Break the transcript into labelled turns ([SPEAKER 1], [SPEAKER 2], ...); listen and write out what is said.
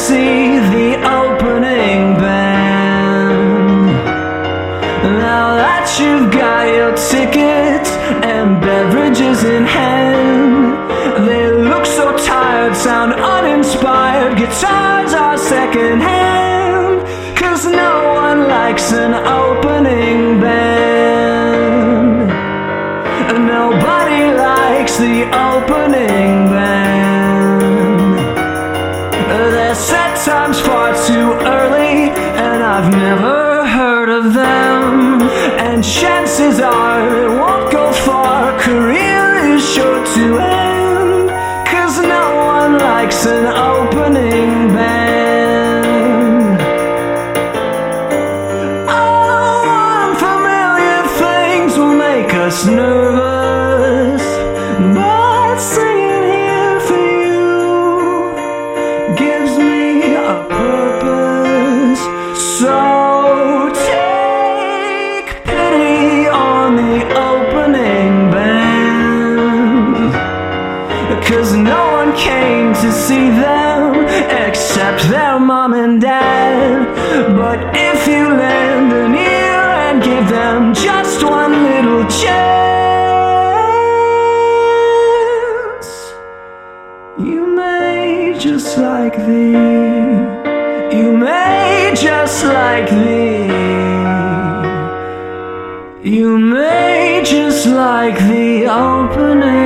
[SPEAKER 1] see the opening band. Now that you've got your tickets and beverages in hand, they look so tired, sound uninspired, guitars are secondhand, 'cause no one likes an opening band. Nobody likes the opening band. Their set time's far too early, and I've never heard of them. And chances are it won't go far, career is sure to end, 'cause no one likes an opening band. Oh, unfamiliar things will make us nervous, but singing here for you gives me a purpose. So take pity on the opening band, 'cause no one came to see them except their mom and dad. But if you lend an ear and give them just one little chance, you may just like you may just like you may just like the opening